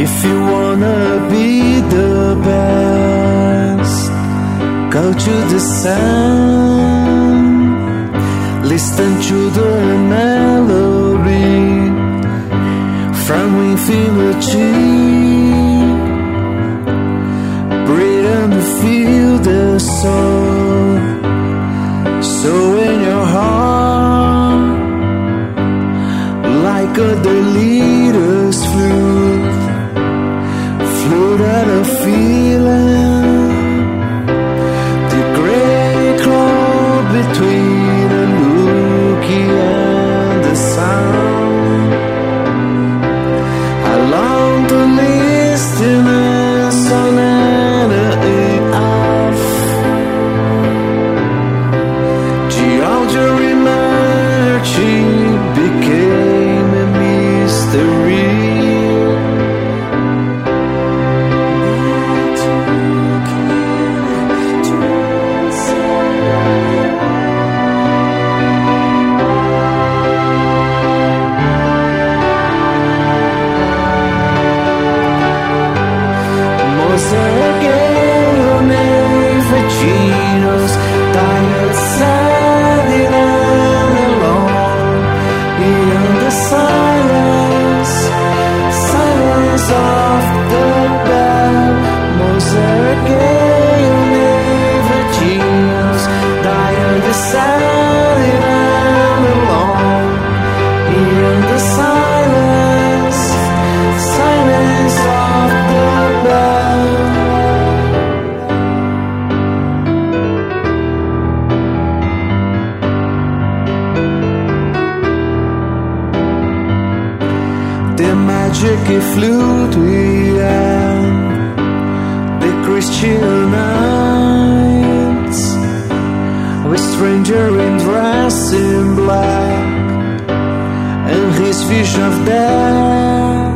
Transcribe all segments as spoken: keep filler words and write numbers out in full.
If you wanna be the best, go to the sun, listen to the melody from infinity. Breathe and feel the soul, so in your heart, like a delirious flute, flute at a feeling, the great cloud between the Luki and the sound. I long to listen and sonata off. Georgia marching became a mystery. Vecinos, tired, sad, and alone, in the silence, silence of the bell. Mozart gave vecinos, tired, sad, and alone, in the silence, silence of the bell. The magic flute and the Christian nights, a stranger in dress in black and his vision of death,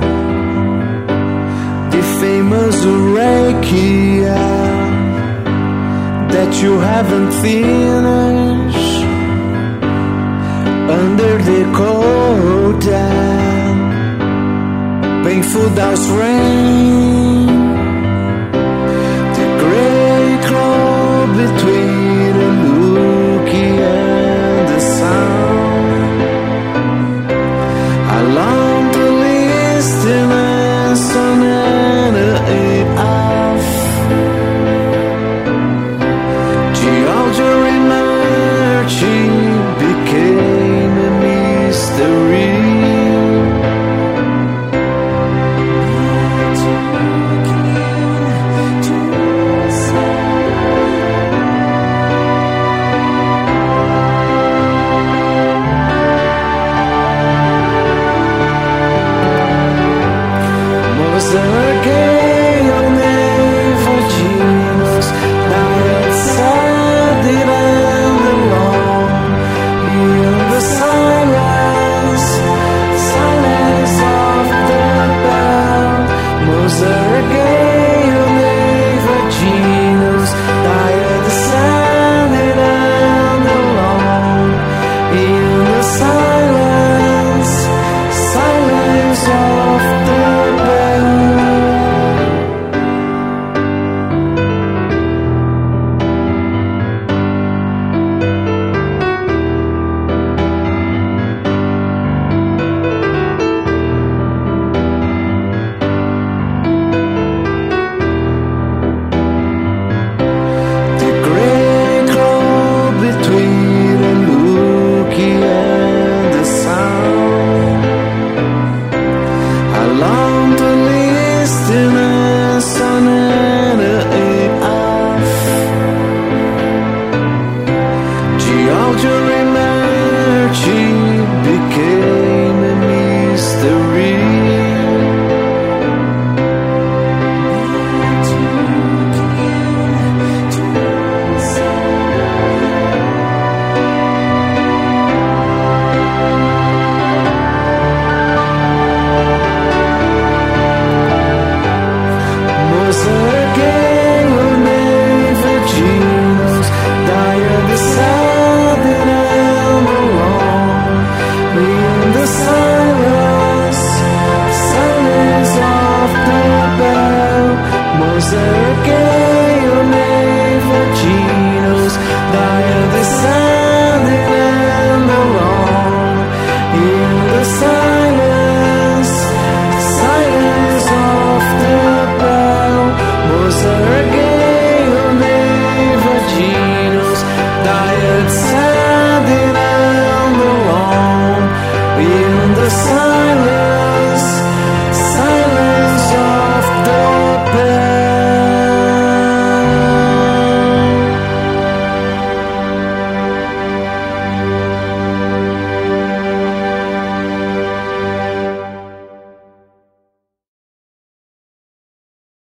the famous Requiem that you haven't finished under the cold and painful douse rain.